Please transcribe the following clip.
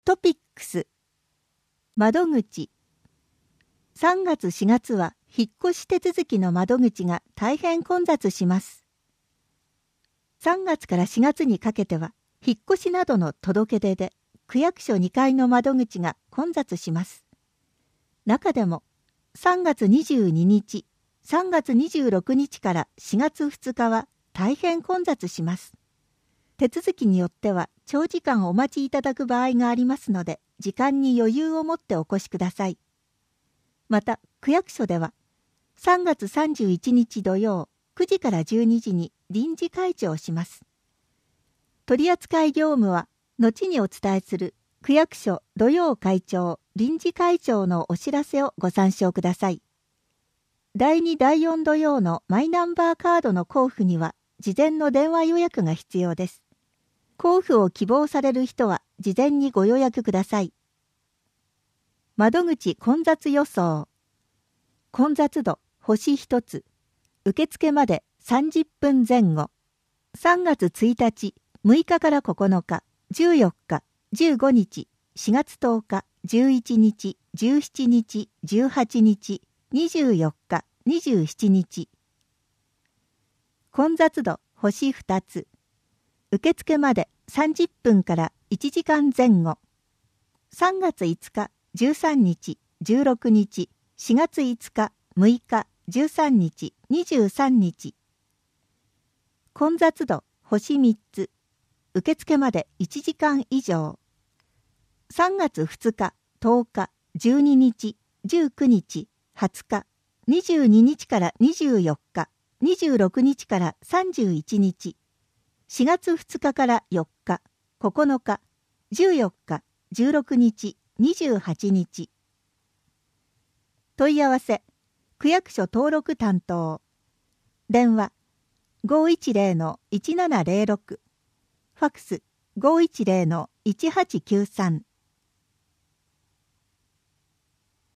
トピックス。窓口。3月4月は引っ越し手続きの窓口が大変混雑します。3月から4月にかけては引っ越しなどの届け出で区役所2階の窓口が混雑します。中でも3月22日、3月26日から4月2日は大変混雑します。手続きによっては長時間お待ちいただく場合がありますので、時間に余裕を持ってお越しください。また、区役所では3月31日土曜9時から12時に臨時開庁します。取扱業務は後にお伝えする区役所土曜開庁臨時開庁のお知らせをご参照ください。第2第4土曜のマイナンバーカードの交付には事前の電話予約が必要です。交付を希望される人は事前にご予約ください。窓口混雑予想。混雑度星1つ。受付まで30分前後。3月1日、6日から9日、14日、15日、4月10日、11日、17日、18日、24日、27日。混雑度星2つ。受付まで30分から1時間前後。3月5日、13日、16日、4月5日、6日、13日、23日。混雑度星3つ。受付まで1時間以上。3月2日、10日、12日、19日、20日、22日から24日、26日から31日。4月2日から4日、9日、14日、16日、28日。問い合わせ、区役所登録担当。電話、510-1706。ファクス、510-1893。